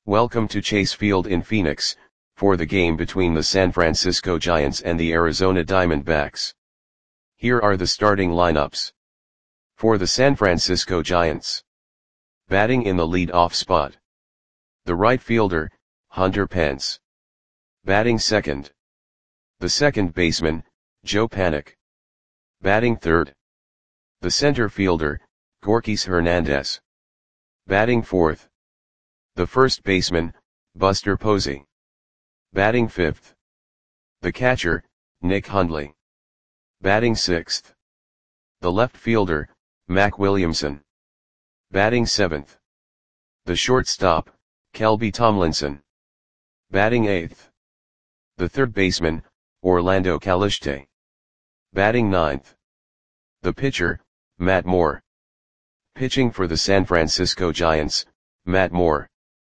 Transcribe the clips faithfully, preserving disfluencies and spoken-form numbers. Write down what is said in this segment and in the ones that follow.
Welcome to Chase Field in Phoenix, for the game between the San Francisco Giants and the Arizona Diamondbacks. Here are the starting lineups. For the San Francisco Giants. Batting in the lead-off spot. The right fielder, Hunter Pence. Batting second. The second baseman, Joe Panik. Batting third. The center fielder, Gorkys Hernandez. Batting fourth. The first baseman, Buster Posey. Batting fifth. The catcher, Nick Hundley. Batting sixth. The left fielder, Mac Williamson. Batting seventh. The shortstop, Kelby Tomlinson. Batting eighth. The third baseman, Orlando Caliste. Batting ninth. The pitcher, Matt Moore. Pitching for the San Francisco Giants, Matt Moore.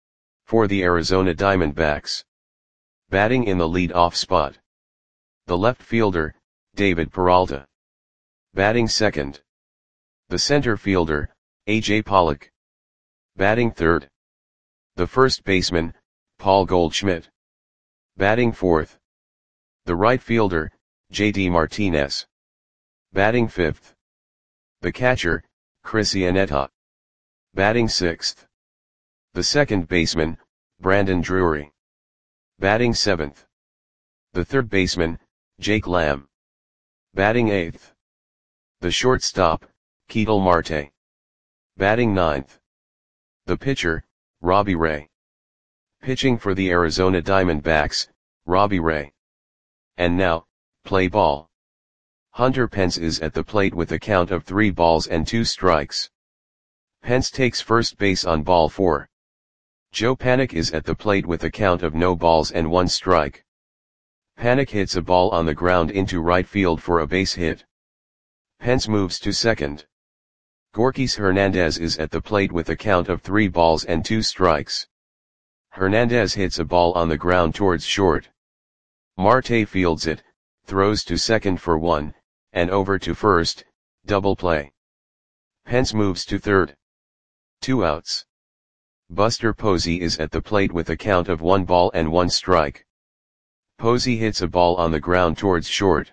For the Arizona Diamondbacks. Batting in the lead-off spot. The left fielder, David Peralta. Batting second. The center fielder, A J Pollock. Batting third. The first baseman, Paul Goldschmidt. Batting fourth. The right fielder, J D Martinez. Batting fifth. The catcher, Chris Iannetta. Batting sixth. The second baseman, Brandon Drury. Batting seventh. The third baseman, Jake Lamb. Batting eighth. The shortstop, Ketel Marte. Batting ninth. The pitcher, Robbie Ray. Pitching for the Arizona Diamondbacks, Robbie Ray. And now, play ball. Hunter Pence is at the plate with a count of three balls and two strikes. Pence takes first base on ball four. Joe Panik is at the plate with a count of no balls and one strike. Panik hits a ball on the ground into right field for a base hit. Pence moves to second. Gorkys Hernandez is at the plate with a count of three balls and two strikes. Hernandez hits a ball on the ground towards short. Marte fields it, throws to second for one, and over to first, double play. Pence moves to third. Two outs. Buster Posey is at the plate with a count of one ball and one strike. Posey hits a ball on the ground towards short.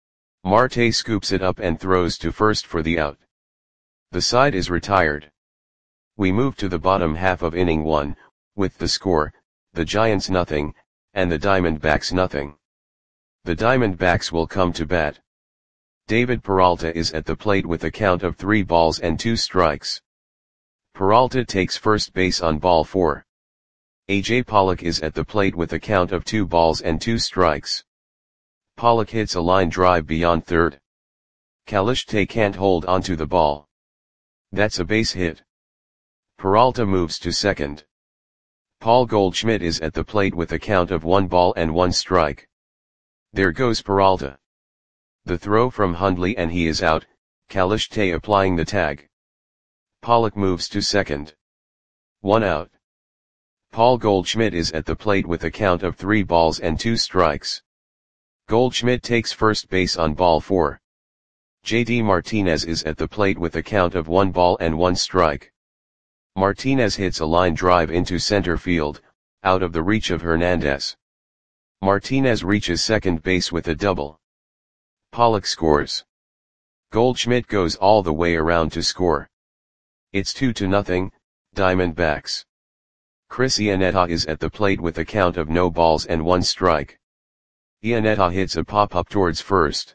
Marte scoops it up and throws to first for the out. The side is retired. We move to the bottom half of inning one, with the score, the Giants nothing, and the Diamondbacks nothing. The Diamondbacks will come to bat. David Peralta is at the plate with a count of three balls and two strikes. Peralta takes first base on ball four. A J Pollock is at the plate with a count of two balls and two strikes. Pollock hits a line drive beyond third. Caliste can't hold onto the ball. That's a base hit. Peralta moves to second. Paul Goldschmidt is at the plate with a count of one ball and one strike. There goes Peralta. The throw from Hundley and he is out, Caliste applying the tag. Pollock moves to second. One out. Paul Goldschmidt is at the plate with a count of three balls and two strikes. Goldschmidt takes first base on ball four. J D Martinez is at the plate with a count of one ball and one strike. Martinez hits a line drive into center field, out of the reach of Hernandez. Martinez reaches second base with a double. Pollock scores. Goldschmidt goes all the way around to score. It's two to nothing, Diamondbacks. Chris Iannetta is at the plate with a count of no balls and one strike. Iannetta hits a pop-up towards first.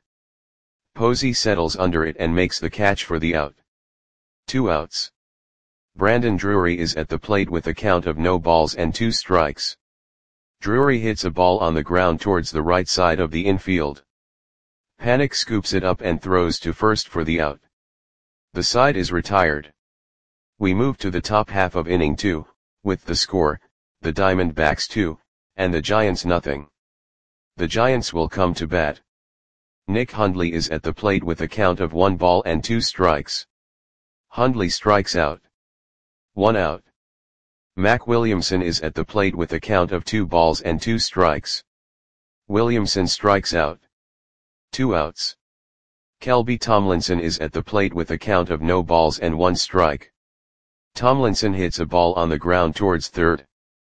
Posey settles under it and makes the catch for the out. Two outs. Brandon Drury is at the plate with a count of no balls and two strikes. Drury hits a ball on the ground towards the right side of the infield. Panik scoops it up and throws to first for the out. The side is retired. We move to the top half of inning two, with the score, the Diamondbacks two, and the Giants nothing. The Giants will come to bat. Nick Hundley is at the plate with a count of one ball and two strikes. Hundley strikes out. One out. Mac Williamson is at the plate with a count of two balls and two strikes. Williamson strikes out. Two outs. Kelby Tomlinson is at the plate with a count of no balls and one strike. Tomlinson hits a ball on the ground towards third.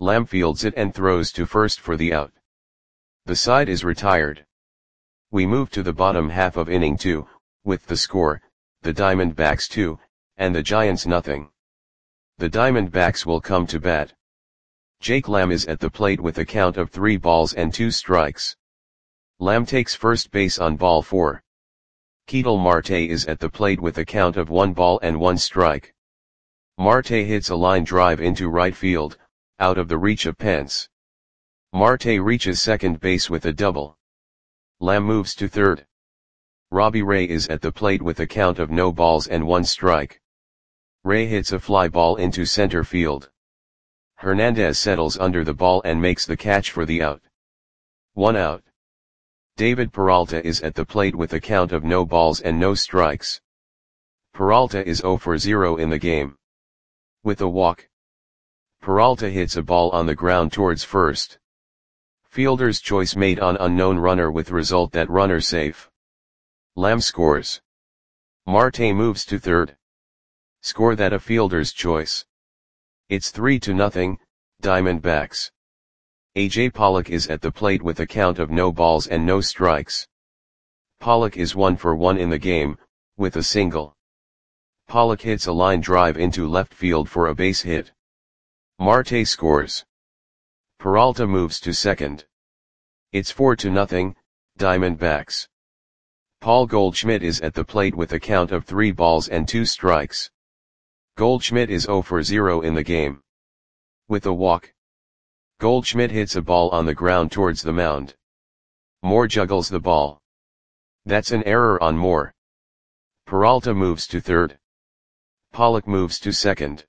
Lamb fields it and throws to first for the out. The side is retired. We move to the bottom half of inning two, with the score, the Diamondbacks two, and the Giants nothing. The Diamondbacks will come to bat. Jake Lamb is at the plate with a count of three balls and two strikes. Lamb takes first base on ball four. Ketel Marte is at the plate with a count of one ball and one strike. Marte hits a line drive into right field, out of the reach of Pence. Marte reaches second base with a double. Lamb moves to third. Robbie Ray is at the plate with a count of no balls and one strike. Ray hits a fly ball into center field. Hernandez settles under the ball and makes the catch for the out. One out. David Peralta is at the plate with a count of no balls and no strikes. Peralta is zero for zero in the game. With a walk, Peralta hits a ball on the ground towards first. Fielder's choice made on unknown runner with result that runner safe. Lamb scores. Marte moves to third. Score that a fielder's choice. It's three to nothing, Diamondbacks. A J Pollock is at the plate with a count of no balls and no strikes. Pollock is one for one in the game, with a single. Pollock hits a line drive into left field for a base hit. Marte scores. Peralta moves to second. It's four to nothing, Diamondbacks. Paul Goldschmidt is at the plate with a count of three balls and two strikes. Goldschmidt is zero for zero in the game. With a walk, Goldschmidt hits a ball on the ground towards the mound. Moore juggles the ball. That's an error on Moore. Peralta moves to third. Pollock moves to second.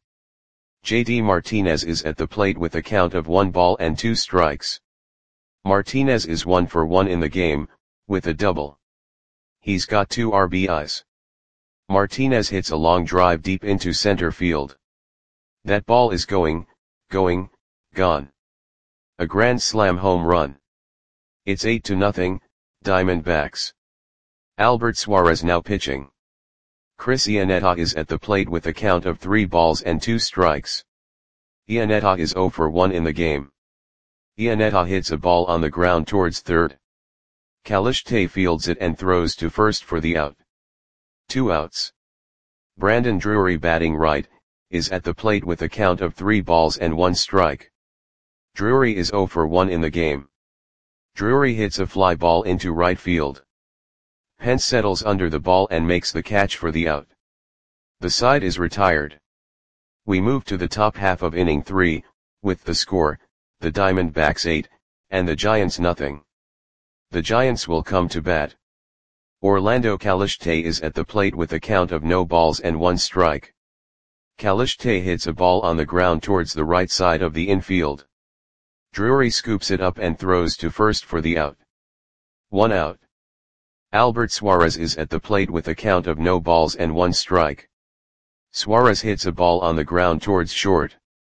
J D Martinez is at the plate with a count of one ball and two strikes. Martinez is one for one in the game, with a double. He's got two R B Is. Martinez hits a long drive deep into center field. That ball is going, going, gone. A grand slam home run. It's eight to nothing, Diamondbacks. Albert Suarez now pitching. Chris Iannetta is at the plate with a count of three balls and two strikes. Iannetta is zero for one in the game. Iannetta hits a ball on the ground towards third. Caliste fields it and throws to first for the out. Two outs. Brandon Drury batting right, is at the plate with a count of three balls and one strike. Drury is zero for one in the game. Drury hits a fly ball into right field. Pence settles under the ball and makes the catch for the out. The side is retired. We move to the top half of inning three, with the score, the Diamondbacks eight, and the Giants nothing. The Giants will come to bat. Orlando Caliste is at the plate with a count of no balls and one strike. Caliste hits a ball on the ground towards the right side of the infield. Drury scoops it up and throws to first for the out. One out. Albert Suarez is at the plate with a count of no balls and one strike. Suarez hits a ball on the ground towards short.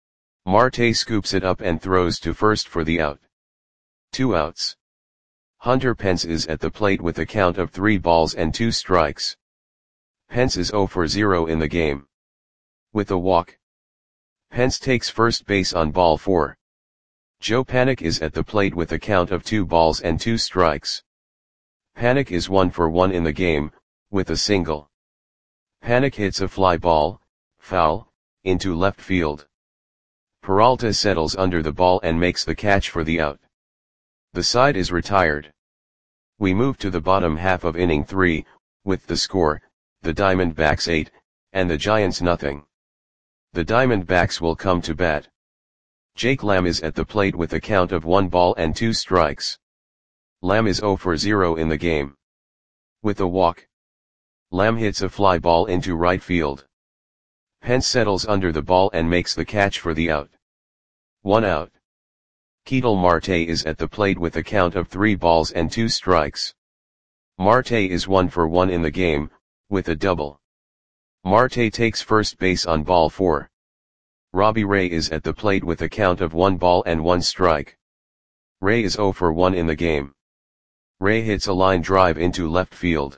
Marte scoops it up and throws to first for the out. Two outs. Hunter Pence is at the plate with a count of three balls and two strikes. Pence is zero for zero in the game. With a walk, Pence takes first base on ball four. Joe Panik is at the plate with a count of two balls and two strikes. Panik is one for one in the game, with a single. Panik hits a fly ball, foul, into left field. Peralta settles under the ball and makes the catch for the out. The side is retired. We move to the bottom half of inning three, with the score, the Diamondbacks eight, and the Giants nothing. The Diamondbacks will come to bat. Jake Lamb is at the plate with a count of one ball and two strikes. Lamb is zero for zero in the game. With a walk, Lamb hits a fly ball into right field. Pence settles under the ball and makes the catch for the out. One out. Ketel Marte is at the plate with a count of three balls and two strikes. Marte is one for one in the game, with a double. Marte takes first base on ball four. Robbie Ray is at the plate with a count of one ball and one strike. Ray is zero for one in the game. Ray hits a line drive into left field.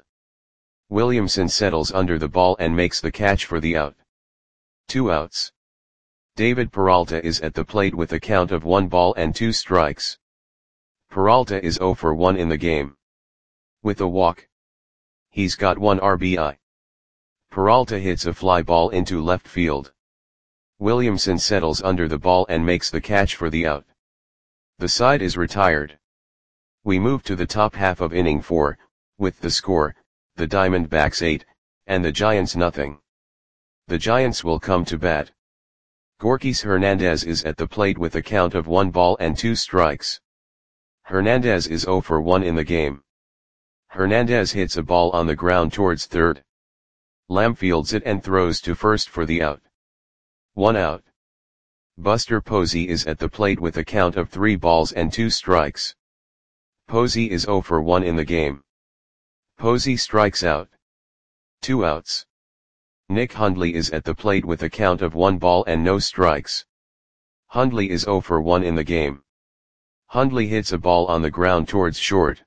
Williamson settles under the ball and makes the catch for the out. Two outs. David Peralta is at the plate with a count of one ball and two strikes. Peralta is zero for one in the game. With a walk. He's got one R B I. Peralta hits a fly ball into left field. Williamson settles under the ball and makes the catch for the out. The side is retired. We move to the top half of inning four, with the score, the Diamondbacks eight, and the Giants nothing. The Giants will come to bat. Gorkys Hernandez is at the plate with a count of one ball and two strikes. Hernandez is zero for one in the game. Hernandez hits a ball on the ground towards third. Lamb fields it and throws to first for the out. One out. Buster Posey is at the plate with a count of three balls and two strikes. Posey is zero for one in the game. Posey strikes out. Two outs. Nick Hundley is at the plate with a count of one ball and no strikes. Hundley is zero for one in the game. Hundley hits a ball on the ground towards short.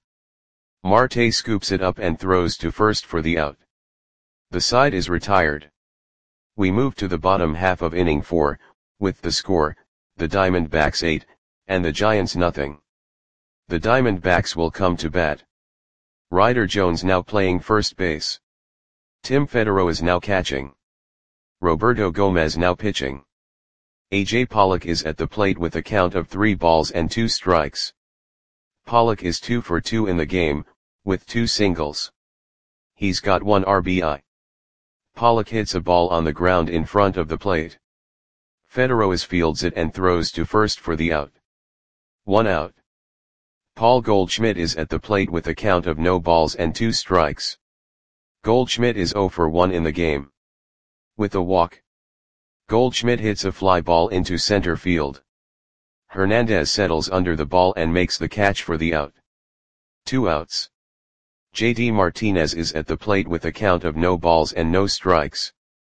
Marte scoops it up and throws to first for the out. The side is retired. We move to the bottom half of inning four, with the score, the Diamondbacks eight, and the Giants nothing. The Diamondbacks will come to bat. Ryder Jones now playing first base. Tim Federer is now catching. Roberto Gomez now pitching. A J Pollock is at the plate with a count of three balls and two strikes. Pollock is two for two in the game, with two singles. He's got one R B I. Pollock hits a ball on the ground in front of the plate. Federer fields it and throws to first for the out. One out. Paul Goldschmidt is at the plate with a count of no balls and two strikes. Goldschmidt is zero for one in the game. With a walk. Goldschmidt hits a fly ball into center field. Hernandez settles under the ball and makes the catch for the out. Two outs. J D Martinez is at the plate with a count of no balls and no strikes.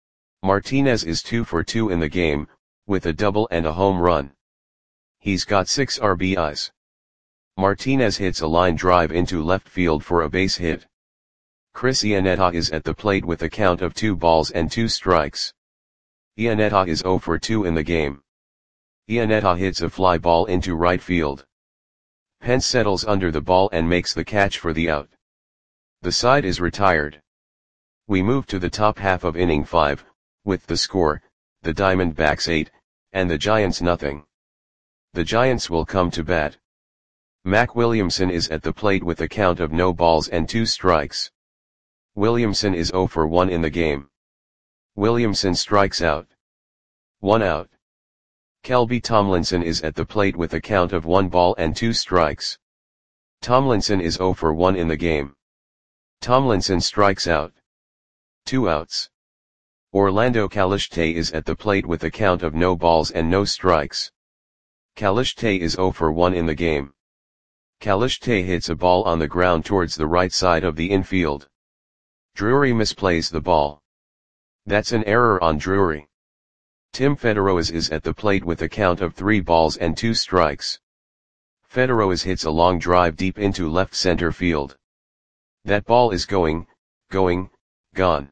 Martinez is two for two in the game, with a double and a home run. He's got six R B Is. Martinez hits a line drive into left field for a base hit. Chris Iannetta is at the plate with a count of two balls and two strikes. Iannetta is zero for two in the game. Iannetta hits a fly ball into right field. Pence settles under the ball and makes the catch for the out. The side is retired. We move to the top half of inning five, with the score, the Diamondbacks eight, and the Giants nothing. The Giants will come to bat. Mac Williamson is at the plate with a count of no balls and two strikes. Williamson is zero for one in the game. Williamson strikes out. One out. Kelby Tomlinson is at the plate with a count of one ball and two strikes. Tomlinson is zero for one in the game. Tomlinson strikes out. Two outs. Orlando Caliste is at the plate with a count of no balls and no strikes. Caliste is zero for one in the game. Caliste hits a ball on the ground towards the right side of the infield. Drury misplays the ball. That's an error on Drury. Tim Federer is at the plate with a count of three balls and two strikes. Federer hits a long drive deep into left center field. That ball is going, going, gone.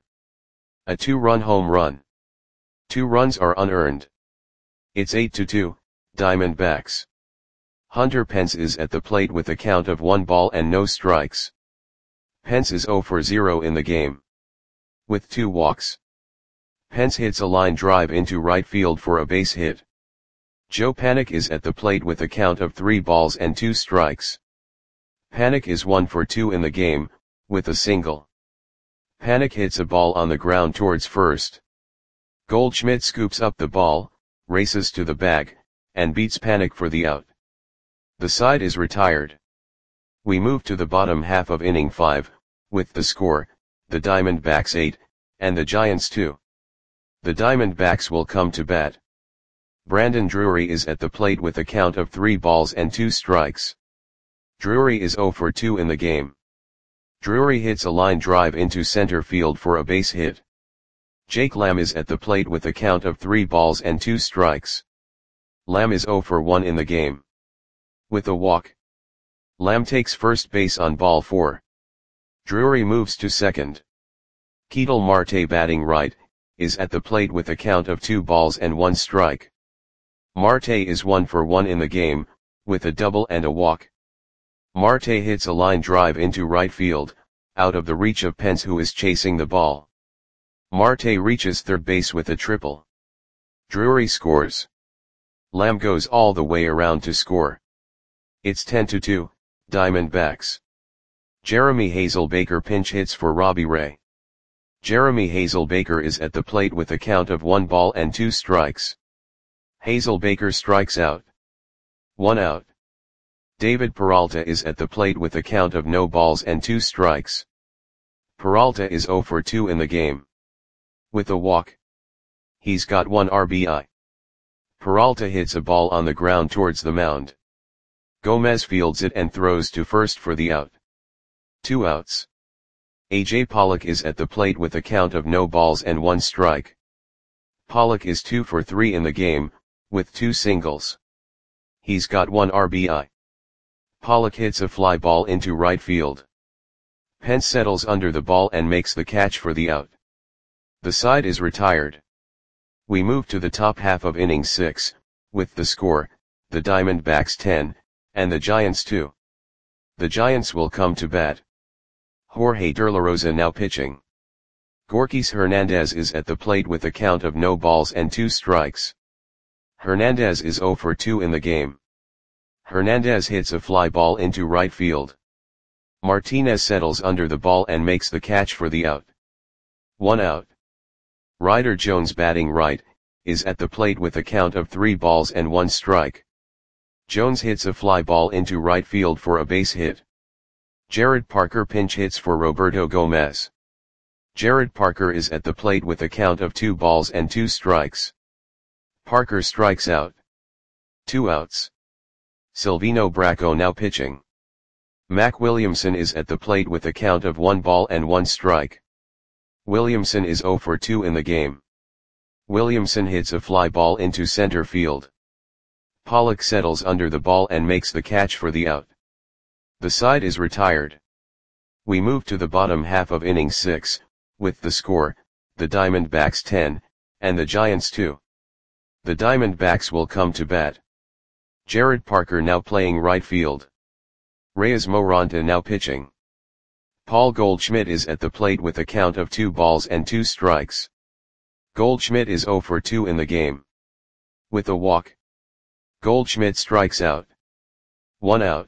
A two-run home run. Two runs are unearned. It's eight to two, Diamondbacks. Hunter Pence is at the plate with a count of one ball and no strikes. Pence is zero for zero in the game. With two walks. Pence hits a line drive into right field for a base hit. Joe Panik is at the plate with a count of three balls and two strikes. Panik is one for two in the game, with a single. Panik hits a ball on the ground towards first. Goldschmidt scoops up the ball, races to the bag, and beats Panik for the out. The side is retired. We move to the bottom half of inning five, with the score, the Diamondbacks eight, and the Giants two. The Diamondbacks will come to bat. Brandon Drury is at the plate with a count of three balls and two strikes. Drury is zero for two in the game. Drury hits a line drive into center field for a base hit. Jake Lamb is at the plate with a count of three balls and two strikes. Lamb is zero for one in the game. With a walk. Lamb takes first base on ball four. Drury moves to second. Ketel Marte batting right, is at the plate with a count of two balls and one strike. Marte is one for one in the game, with a double and a walk. Marte hits a line drive into right field, out of the reach of Pence, who is chasing the ball. Marte reaches third base with a triple. Drury scores. Lamb goes all the way around to score. It's ten to two, Diamondbacks. Jeremy Hazelbaker pinch hits for Robbie Ray. Jeremy Hazelbaker is at the plate with a count of one ball and two strikes. Hazelbaker strikes out. One out. David Peralta is at the plate with a count of no balls and two strikes. Peralta is zero for two in the game. With a walk. He's got one R B I. Peralta hits a ball on the ground towards the mound. Gomez fields it and throws to first for the out. Two outs. A J Pollock is at the plate with a count of no balls and one strike. Pollock is two for three in the game, with two singles. He's got one R B I. Pollock hits a fly ball into right field. Pence settles under the ball and makes the catch for the out. The side is retired. We move to the top half of inning six, with the score, the Diamondbacks ten, and the Giants two. The Giants will come to bat. Jorge De La Rosa now pitching. Gorkys Hernandez is at the plate with a count of no balls and two strikes. Hernandez is zero for two in the game. Hernandez hits a fly ball into right field. Martinez settles under the ball and makes the catch for the out. One out. Ryder Jones, batting right, is at the plate with a count of three balls and one strike. Jones hits a fly ball into right field for a base hit. Jared Parker pinch hits for Roberto Gomez. Jared Parker is at the plate with a count of two balls and two strikes. Parker strikes out. Two outs. Silvino Bracco now pitching. Mac Williamson is at the plate with a count of one ball and one strike. Williamson is zero for two in the game. Williamson hits a fly ball into center field. Pollock settles under the ball and makes the catch for the out. The side is retired. We move to the bottom half of inning six, with the score, the Diamondbacks ten, and the Giants two. The Diamondbacks will come to bat. Jared Parker now playing right field. Reyes Moronta now pitching. Paul Goldschmidt is at the plate with a count of two balls and two strikes. Goldschmidt is zero for two in the game. With a walk. Goldschmidt strikes out. One out.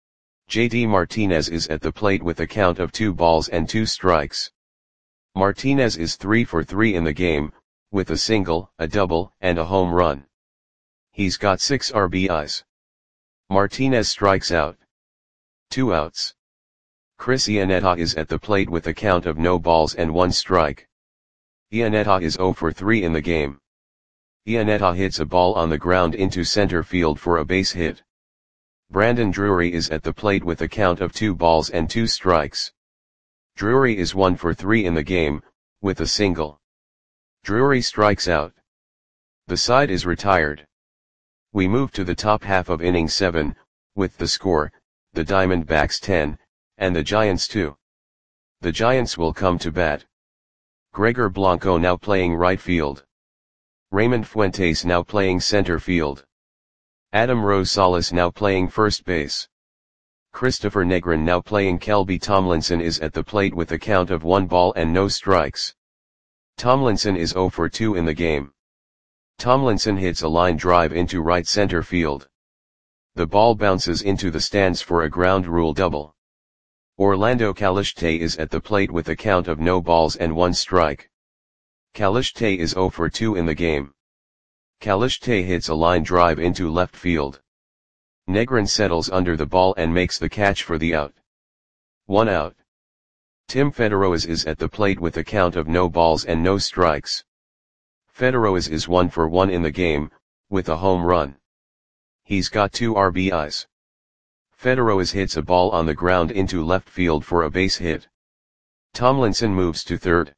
J D Martinez is at the plate with a count of two balls and two strikes. Martinez is three for three in the game, with a single, a double, and a home run. He's got six R B Is. Martinez strikes out. Two outs. Chris Iannetta is at the plate with a count of no balls and one strike. Iannetta is zero for three in the game. Iannetta hits a ball on the ground into center field for a base hit. Brandon Drury is at the plate with a count of two balls and two strikes. Drury is one for three in the game, with a single. Drury strikes out. The side is retired. We move to the top half of inning seven, with the score, the Diamondbacks ten, and the Giants two. The Giants will come to bat. Gregor Blanco now playing right field. Raymond Fuentes now playing center field. Adam Rosales now playing first base. Christopher Negrin now playing Kelby Tomlinson is at the plate with a count of one ball and no strikes. Tomlinson is zero for two in the game. Tomlinson hits a line drive into right center field. The ball bounces into the stands for a ground rule double. Orlando Calixte is at the plate with a count of no balls and one strike. Calixte is zero for two in the game. Calixte hits a line drive into left field. Negrin settles under the ball and makes the catch for the out. One out. Tim Federoas is at the plate with a count of no balls and no strikes. Federoas is one for one in the game, with a home run. He's got two R B Is. Federoas hits a ball on the ground into left field for a base hit. Tomlinson moves to third.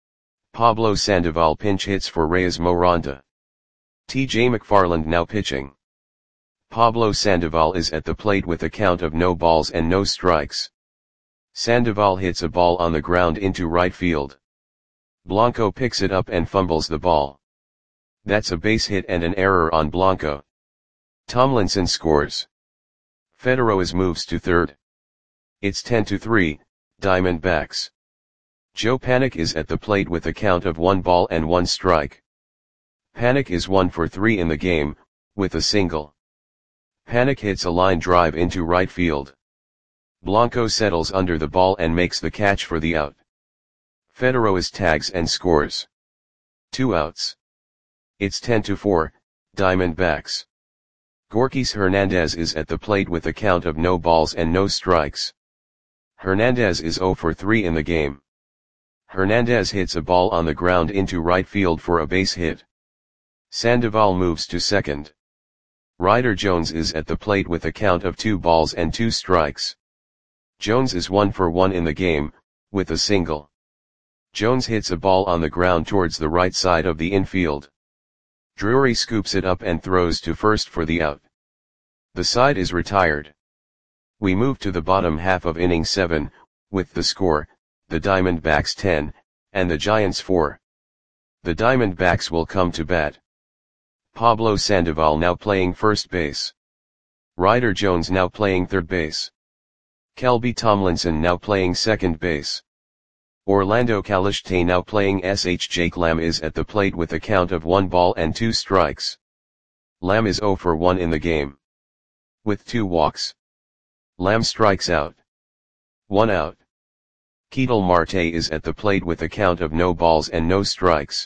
Pablo Sandoval pinch hits for Reyes Moronta. T J McFarland now pitching. Pablo Sandoval is at the plate with a count of no balls and no strikes. Sandoval hits a ball on the ground into right field. Blanco picks it up and fumbles the ball. That's a base hit and an error on Blanco. Tomlinson scores. Federo's moves to third. It's ten to three, Diamondbacks. Joe Panik is at the plate with a count of one ball and one strike. Panik is one for three in the game, with a single. Panik hits a line drive into right field. Blanco settles under the ball and makes the catch for the out. Federo's tags and scores. Two outs. It's ten to four, Diamondbacks. Gorkys Hernandez is at the plate with a count of no balls and no strikes. Hernandez is zero for three in the game. Hernandez hits a ball on the ground into right field for a base hit. Sandoval moves to second. Ryder Jones is at the plate with a count of two balls and two strikes. Jones is one for one in the game, with a single. Jones hits a ball on the ground towards the right side of the infield. Drury scoops it up and throws to first for the out. The side is retired. We move to the bottom half of inning seven, with the score, the Diamondbacks ten, and the Giants four. The Diamondbacks will come to bat. Pablo Sandoval now playing first base. Ryder Jones now playing third base. Kelby Tomlinson now playing second base. Orlando Caliste now playing S H. Jake Lamb is at the plate with a count of one ball and two strikes. Lamb is zero for one in the game. With two walks. Lamb strikes out. One out. Ketel Marte is at the plate with a count of no balls and no strikes.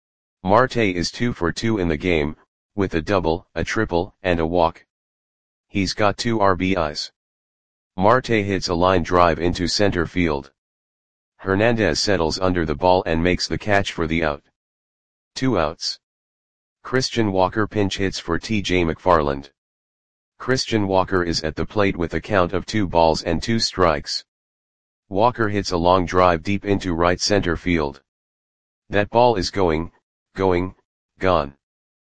Marte is two for two in the game, with a double, a triple, and a walk. He's got two R B Is. Marte hits a line drive into center field. Hernandez settles under the ball and makes the catch for the out. Two outs. Christian Walker pinch hits for T J McFarland. Christian Walker is at the plate with a count of two balls and two strikes. Walker hits a long drive deep into right center field. That ball is going, going, gone.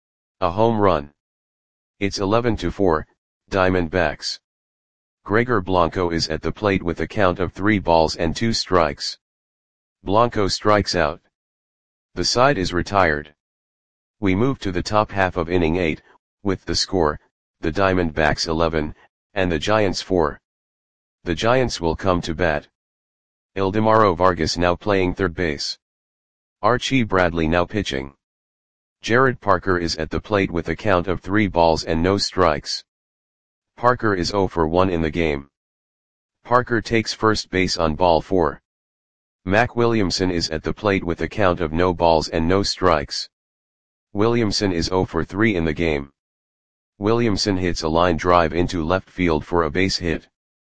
A home run. It's eleven to four, Diamondbacks. Gregor Blanco is at the plate with a count of three balls and two strikes. Blanco strikes out. The side is retired. We move to the top half of inning eight, with the score, the Diamondbacks eleven, and the Giants four. The Giants will come to bat. Ildemaro Vargas now playing third base. Archie Bradley now pitching. Jared Parker is at the plate with a count of three balls and no strikes. Parker is zero for one in the game. Parker takes first base on ball four. Mac Williamson is at the plate with a count of no balls and no strikes. Williamson is zero for three in the game. Williamson hits a line drive into left field for a base hit.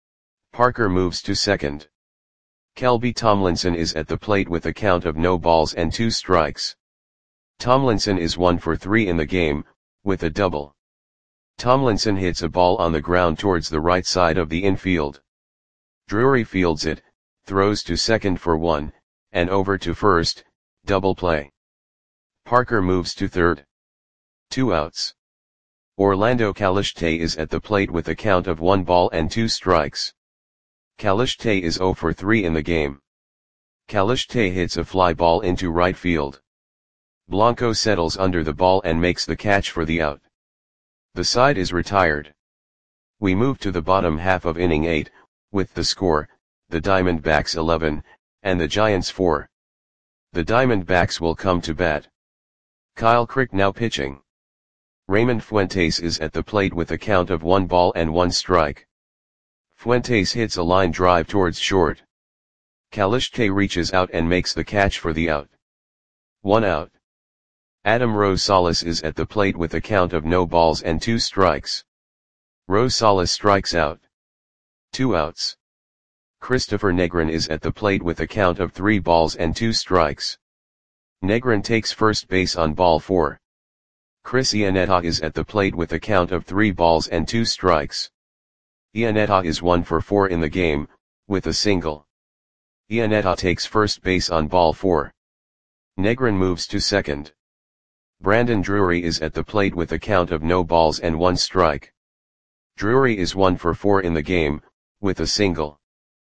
Parker moves to second. Kelby Tomlinson is at the plate with a count of no balls and two strikes. Tomlinson is one for three in the game, with a double. Tomlinson hits a ball on the ground towards the right side of the infield. Drury fields it, throws to second for one, and over to first, double play. Parker moves to third. Two outs. Orlando Caliste is at the plate with a count of one ball and two strikes. Caliste is zero for three in the game. Caliste hits a fly ball into right field. Blanco settles under the ball and makes the catch for the out. The side is retired. We move to the bottom half of inning eight, with the score, the Diamondbacks eleven, and the Giants four. The Diamondbacks will come to bat. Kyle Crick now pitching. Raymond Fuentes is at the plate with a count of one ball and one strike. Fuentes hits a line drive towards short. Caliste reaches out and makes the catch for the out. One out. Adam Rosales is at the plate with a count of no balls and two strikes. Rosales strikes out. Two outs. Christopher Negrin is at the plate with a count of three balls and two strikes. Negrin takes first base on ball four. Chris Iannetta is at the plate with a count of three balls and two strikes. Iannetta is one for four in the game, with a single. Iannetta takes first base on ball four. Negrin moves to second. Brandon Drury is at the plate with a count of no balls and one strike. Drury is one for four in the game, with a single.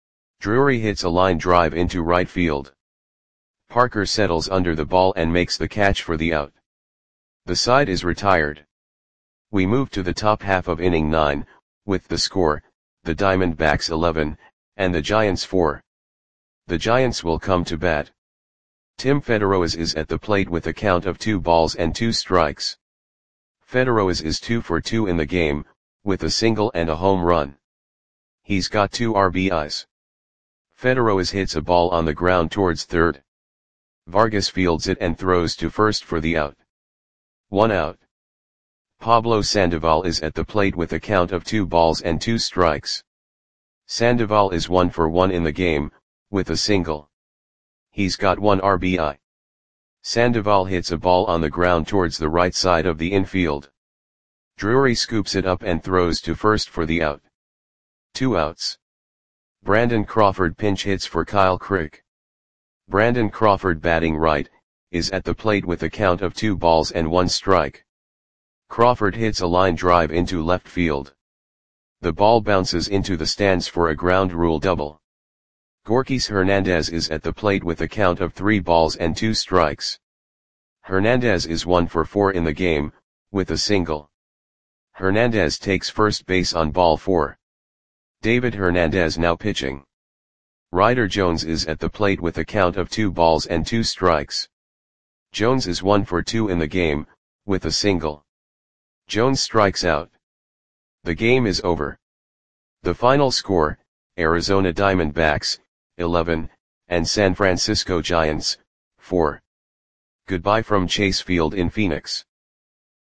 Drury hits a line drive into right field. Parker settles under the ball and makes the catch for the out. The side is retired. We move to the top half of inning nine, with the score, the Diamondbacks eleven, and the Giants four. The Giants will come to bat. Tim Federoas is at the plate with a count of two balls and two strikes. Federoas is two for two in the game, with a single and a home run. He's got two R B Is. Federoas hits a ball on the ground towards third. Vargas fields it and throws to first for the out. One out. Pablo Sandoval is at the plate with a count of two balls and two strikes. Sandoval is one for one in the game, with a single. He's got one R B I. Sandoval hits a ball on the ground towards the right side of the infield. Drury scoops it up and throws to first for the out. Two outs. Brandon Crawford pinch hits for Kyle Crick. Brandon Crawford, batting right, is at the plate with a count of two balls and one strike. Crawford hits a line drive into left field. The ball bounces into the stands for a ground rule double. Gorkys Hernandez is at the plate with a count of three balls and two strikes. Hernandez is one for four in the game, with a single. Hernandez takes first base on ball four. David Hernandez now pitching. Ryder Jones is at the plate with a count of two balls and two strikes. Jones is one for two in the game, with a single. Jones strikes out. The game is over. The final score, Arizona Diamondbacks, eleven, and San Francisco Giants, four. Goodbye from Chase Field in Phoenix.